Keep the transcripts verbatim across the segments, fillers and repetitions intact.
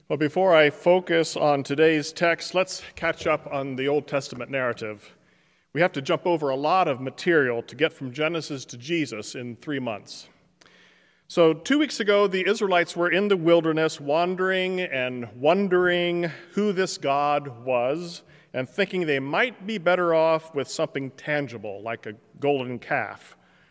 Well, before I focus on today's text, let's catch up on the Old Testament narrative. We have to jump over a lot of material to get from Genesis to Jesus in three months. So two weeks ago, the Israelites were in the wilderness wandering and wondering who this God was and thinking they might be better off with something tangible like a golden calf.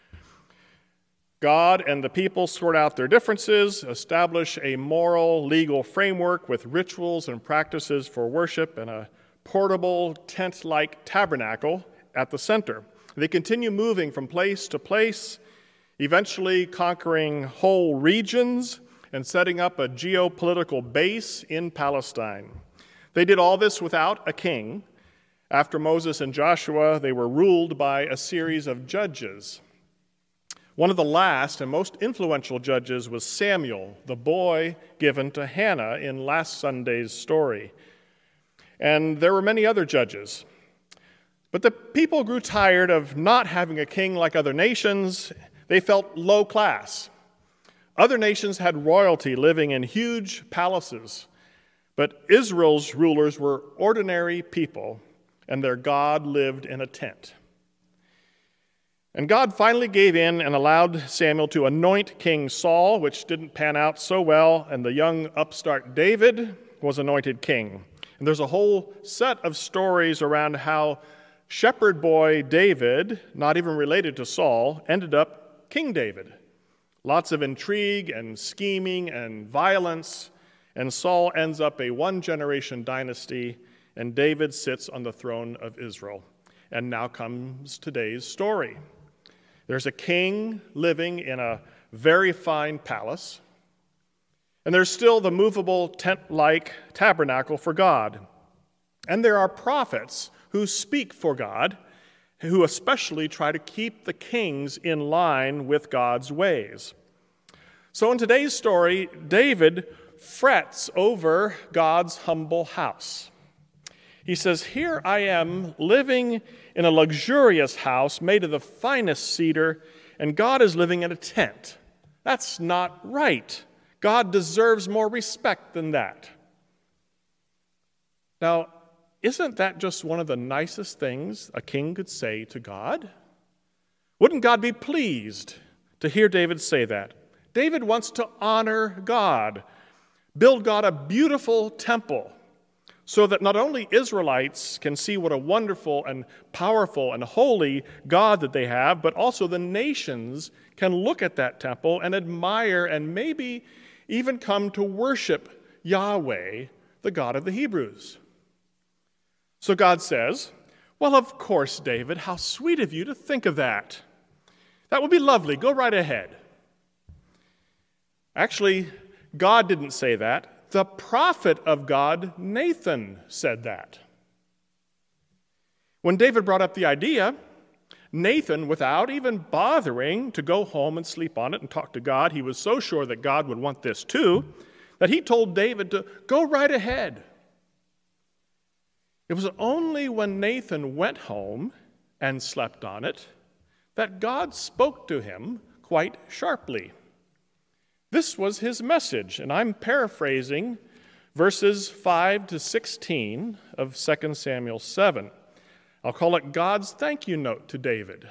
God and the people sort out their differences, establish a moral, legal framework with rituals and practices for worship and a portable tent-like tabernacle at the center. They continue moving from place to place, eventually conquering whole regions and setting up a geopolitical base in Palestine. They did all this without a king. After Moses and Joshua, they were ruled by a series of judges. One of the last and most influential judges was Samuel, the boy given to Hannah in last Sunday's story. And there were many other judges. But the people grew tired of not having a king like other nations. They felt low class. Other nations had royalty living in huge palaces, but Israel's rulers were ordinary people, and their God lived in a tent. And God finally gave in and allowed Samuel to anoint King Saul, which didn't pan out so well, and the young upstart David was anointed king. And there's a whole set of stories around how shepherd boy David, not even related to Saul, ended up King David. Lots of intrigue and scheming and violence, and Saul ends up a one-generation dynasty, and David sits on the throne of Israel. And now comes today's story. There's a king living in a very fine palace, and there's still the movable tent-like tabernacle for God. And there are prophets who speak for God, who especially try to keep the kings in line with God's ways. So in today's story, David frets over God's humble house. He says, "Here I am living in a luxurious house made of the finest cedar, and God is living in a tent. That's not right. God deserves more respect than that." Now, isn't that just one of the nicest things a king could say to God? Wouldn't God be pleased to hear David say that? David wants to honor God, build God a beautiful temple, so that not only Israelites can see what a wonderful and powerful and holy God that they have, but also the nations can look at that temple and admire and maybe even come to worship Yahweh, the God of the Hebrews. So God says, "Well, of course, David, how sweet of you to think of that. That would be lovely. Go right ahead." Actually, God didn't say that. The prophet of God, Nathan, said that. When David brought up the idea, Nathan, without even bothering to go home and sleep on it and talk to God, he was so sure that God would want this too, that he told David to go right ahead. It was only when Nathan went home and slept on it that God spoke to him quite sharply. This was his message, and I'm paraphrasing verses five to sixteen of Second Samuel seven. I'll call it God's thank you note to David.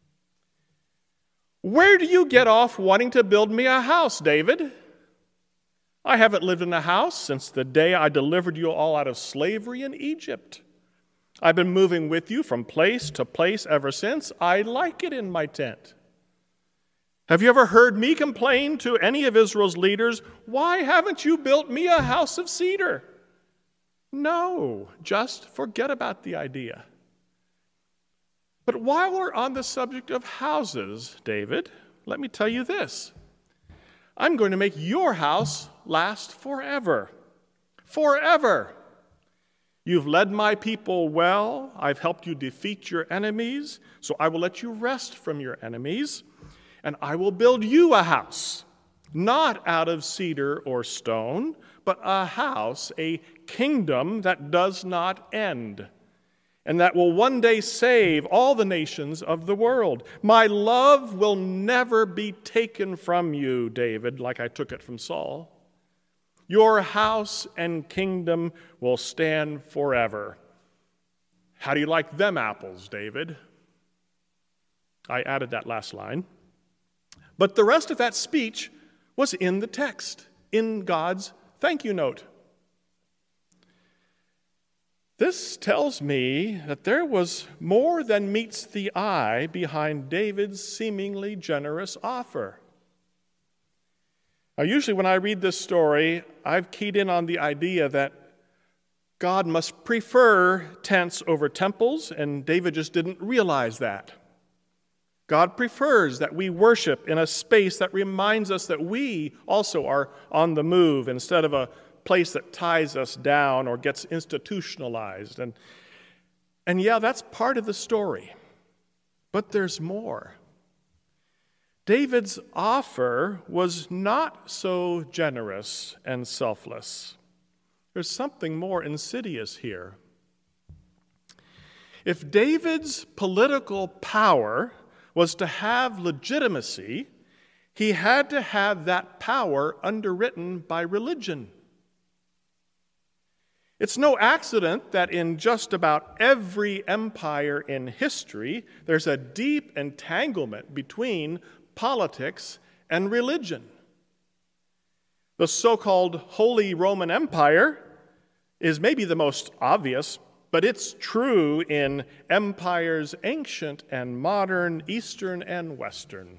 "Where do you get off wanting to build me a house, David? I haven't lived in a house since the day I delivered you all out of slavery in Egypt. I've been moving with you from place to place ever since. I like it in my tent. Have you ever heard me complain to any of Israel's leaders, 'Why haven't you built me a house of cedar?' No, just forget about the idea. But while we're on the subject of houses, David, let me tell you this. I'm going to make your house last forever. Forever. You've led my people well. I've helped you defeat your enemies, so I will let you rest from your enemies. And I will build you a house, not out of cedar or stone, but a house, a kingdom that does not end, and that will one day save all the nations of the world. My love will never be taken from you, David, like I took it from Saul. Your house and kingdom will stand forever. How do you like them apples, David? I added that last line. But the rest of that speech was in the text, in God's thank you note. This tells me that there was more than meets the eye behind David's seemingly generous offer. Now, usually when I read this story, I've keyed in on the idea that God must prefer tents over temples, and David just didn't realize that. God prefers that we worship in a space that reminds us that we also are on the move instead of a place that ties us down or gets institutionalized. And, and yeah, that's part of the story. But there's more. David's offer was not so generous and selfless. There's something more insidious here. If David's political power was to have legitimacy, he had to have that power underwritten by religion. It's no accident that in just about every empire in history, there's a deep entanglement between politics and religion. The so-called Holy Roman Empire is maybe the most obvious, but it's true in empires ancient and modern, Eastern and Western.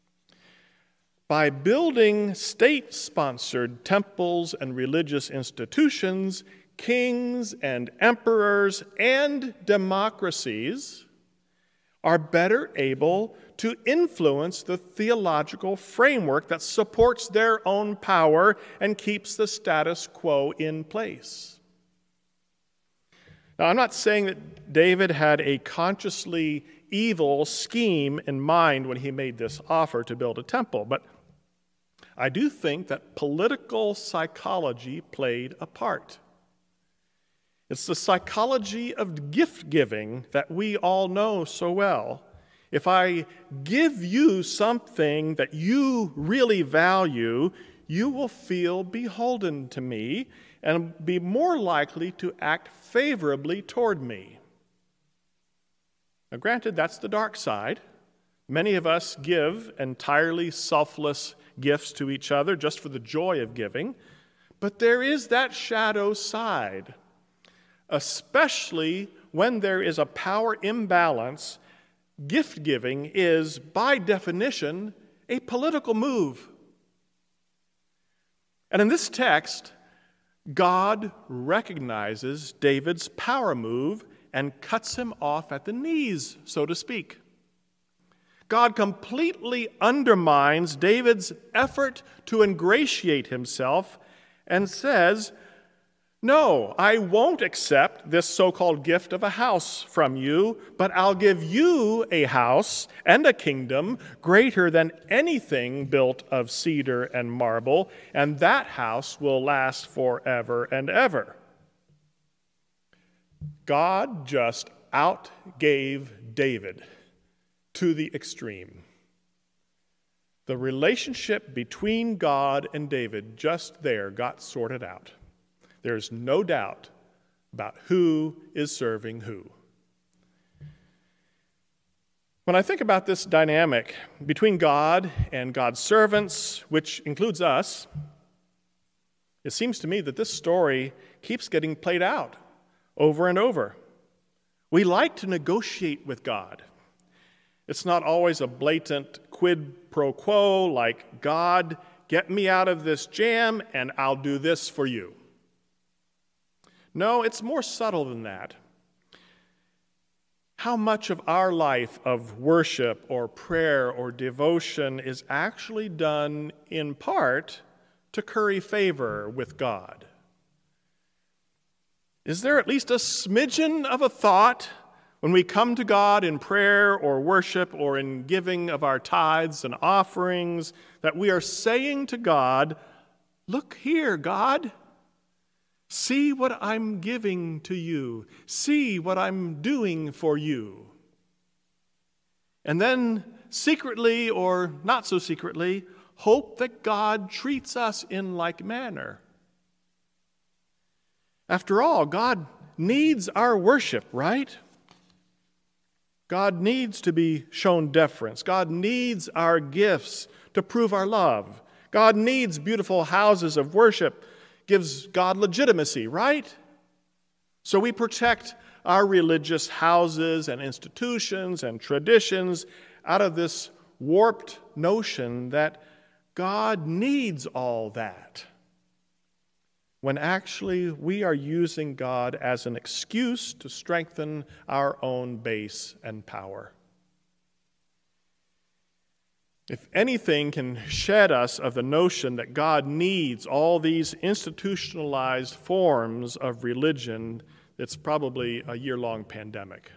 By building state-sponsored temples and religious institutions, kings and emperors and democracies are better able to influence the theological framework that supports their own power and keeps the status quo in place. Now, I'm not saying that David had a consciously evil scheme in mind when he made this offer to build a temple, but I do think that political psychology played a part. It's the psychology of gift-giving that we all know so well. If I give you something that you really value, you will feel beholden to me and be more likely to act favorably toward me. Now, granted, that's the dark side. Many of us give entirely selfless gifts to each other just for the joy of giving, but there is that shadow side, especially when there is a power imbalance. Gift giving is, by definition, a political move. And in this text, God recognizes David's power move and cuts him off at the knees, so to speak. God completely undermines David's effort to ingratiate himself and says, "No, I won't accept this so-called gift of a house from you, but I'll give you a house and a kingdom greater than anything built of cedar and marble, and that house will last forever and ever." God just outgave David to the extreme. The relationship between God and David just there got sorted out. There's no doubt about who is serving who. When I think about this dynamic between God and God's servants, which includes us, it seems to me that this story keeps getting played out over and over. We like to negotiate with God. It's not always a blatant quid pro quo like, "God, get me out of this jam and I'll do this for you." No, it's more subtle than that. How much of our life of worship or prayer or devotion is actually done in part to curry favor with God? Is there at least a smidgen of a thought when we come to God in prayer or worship or in giving of our tithes and offerings that we are saying to God, "Look here, God. See what I'm giving to you. See what I'm doing for you." And then secretly or not so secretly, hope that God treats us in like manner. After all, God needs our worship, right? God needs to be shown deference. God needs our gifts to prove our love. God needs beautiful houses of worship, gives God legitimacy, right? So we protect our religious houses and institutions and traditions out of this warped notion that God needs all that, when actually we are using God as an excuse to strengthen our own base and power. If anything can shed us of the notion that God needs all these institutionalized forms of religion, it's probably a year-long pandemic.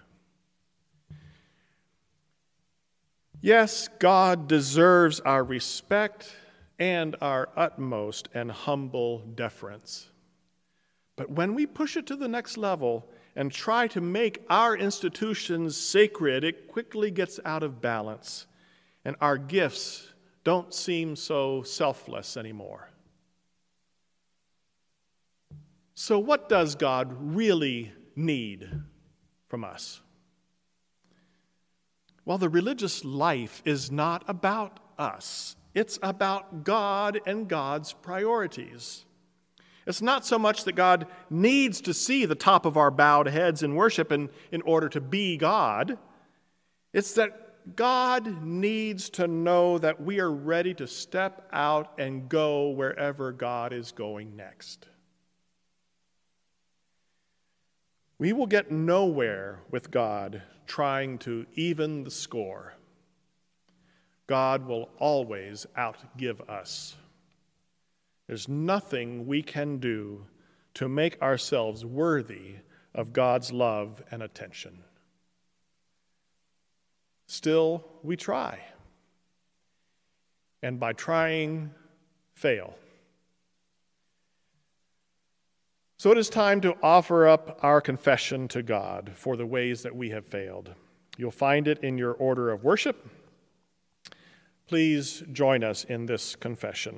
Yes, God deserves our respect and our utmost and humble deference. But when we push it to the next level and try to make our institutions sacred, it quickly gets out of balance, and our gifts don't seem so selfless anymore. So what does God really need from us? Well, the religious life is not about us. It's about God and God's priorities. It's not so much that God needs to see the top of our bowed heads in worship in, in order to be God. It's that God needs to know that we are ready to step out and go wherever God is going next. We will get nowhere with God trying to even the score. God will always outgive us. There's nothing we can do to make ourselves worthy of God's love and attention. Still, we try. And by trying, fail. So it is time to offer up our confession to God for the ways that we have failed. You'll find it in your order of worship. Please join us in this confession.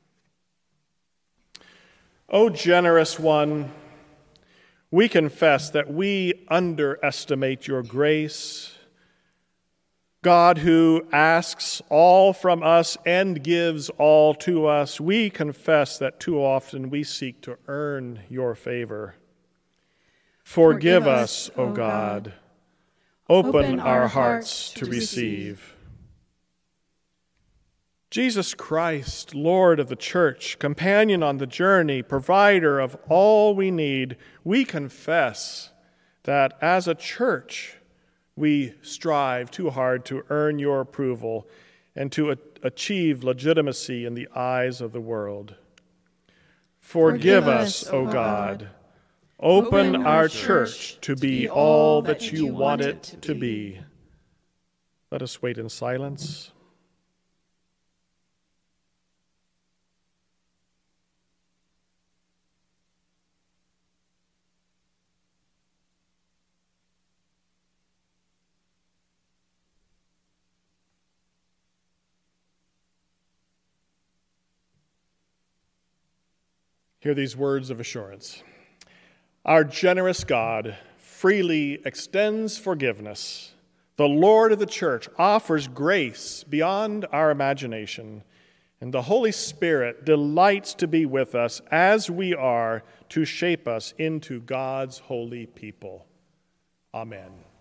O generous one, we confess that we underestimate your grace. God, who asks all from us and gives all to us, we confess that too often we seek to earn your favor. Forgive, Forgive us, O God. God. Open, Open our, our hearts to receive. receive. Jesus Christ, Lord of the church, companion on the journey, provider of all we need, we confess that as a church, we strive too hard to earn your approval and to a- achieve legitimacy in the eyes of the world. Forgive, Forgive us, O God. God. Open, Open our church, church to be all that you want it to be. Let us wait in silence. Hear these words of assurance. Our generous God freely extends forgiveness. The Lord of the church offers grace beyond our imagination, and the Holy Spirit delights to be with us as we are to shape us into God's holy people. Amen.